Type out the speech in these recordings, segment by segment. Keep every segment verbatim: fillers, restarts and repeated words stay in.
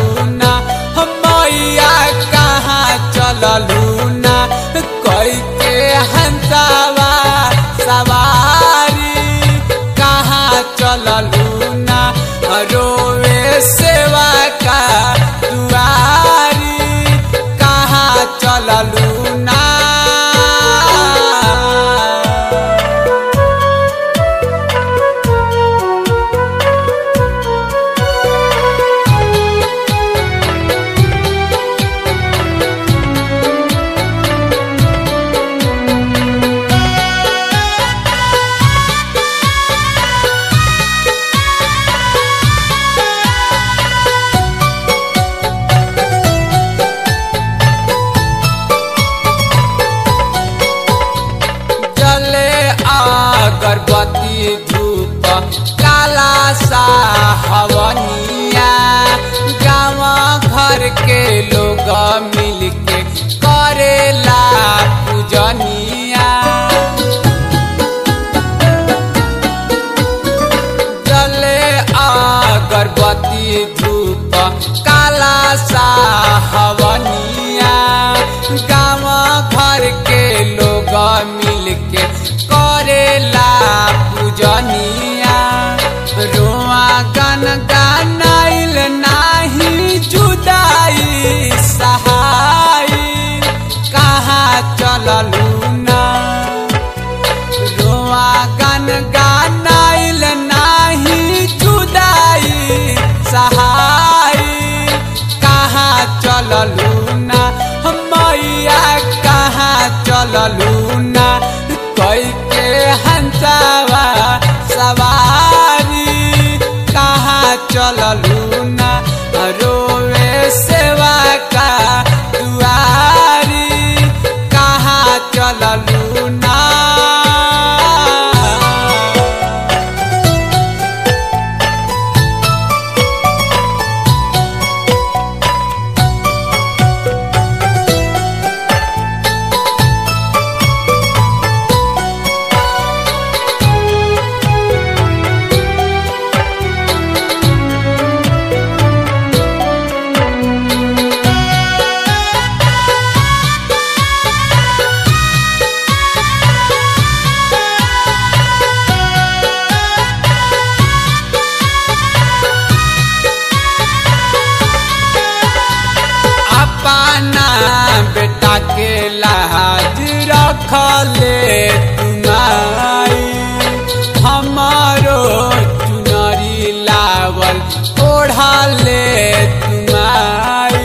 चललू ना मैया कहाँ चललू ना कोई के हंसावा सवारी कहाँ चललू ना रोवे सेवा का दुआरी कहाँ चललू ना। अगरबत्ती धूप काला सा हवनिया गाँव घर के लोग मिलके करेला पूजनिया जले अगरबत्ती धूप काला सा हवनिया गाँव घर के लोग मिलके करेला पूजनिया रोआ गन गानाइल नाही जुदाई सहाई कहाँ चललू ना रोआ गन गानाइल नाही जुदाई सहाई कहाँ चललू ना मैया कहाँ चललू ना कोई के हंसावा सवारी कहाँ चललू ना रोवे सेवा का दुआरी कहाँ चललू ना। बेटा के लाज रखले तुम्हारी हमारो चुनरी लावल ओढ़ले तुम्हारी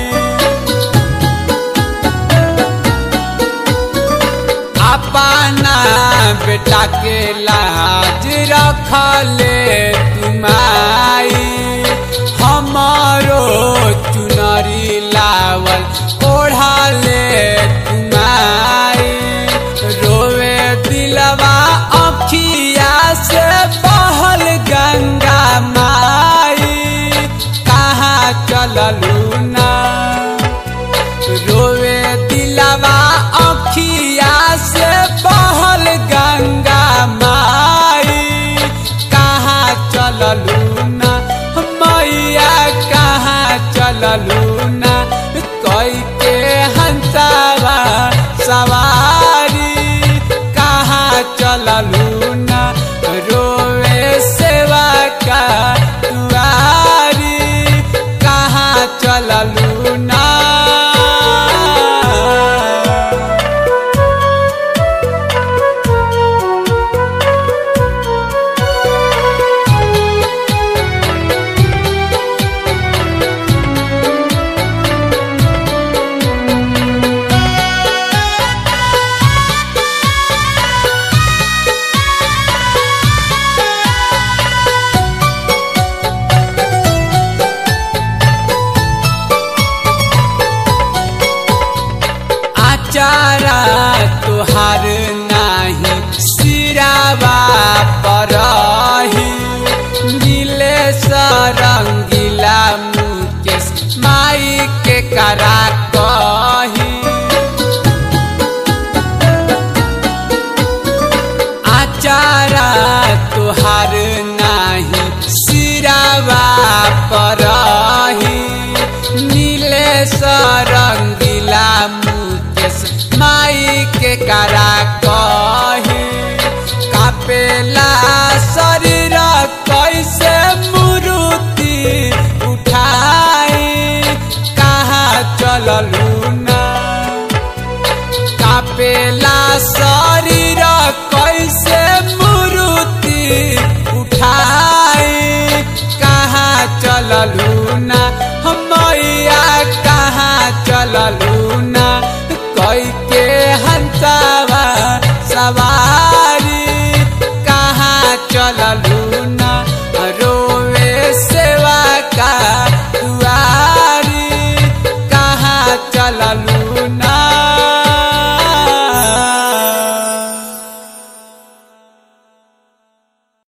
अपना बेटा के लाज रखले तुम्हारी हमारो चुनरी लावल ओढ़ले तुम्हारी रोवे दिलवा अखिया से बहल गंगा माई कहाँ चललू ना रोवे दिलवा अखिया से बहल गंगा माई कहाँ चललू ना मैया कहाँ चललू ना कोई के हंसावा सवारी कहाँ चललू ना रोवे सेवा का दुआरी कहाँ चललू ना। चारा तुहार नाही सिरावा परही नीले सरंगीला मुकेश माई के करा कही आचारा तुहार नाही सिरावा परही रंगीला मुकेश माई के करा कही कापेला शरीर कैसे मूर्ति उठाई कहाँ चललू ना कापेला शरीर कैसे मूर्ति उठाई कहाँ चललू ना मैया कहाँ चललू ना कई के हंसावा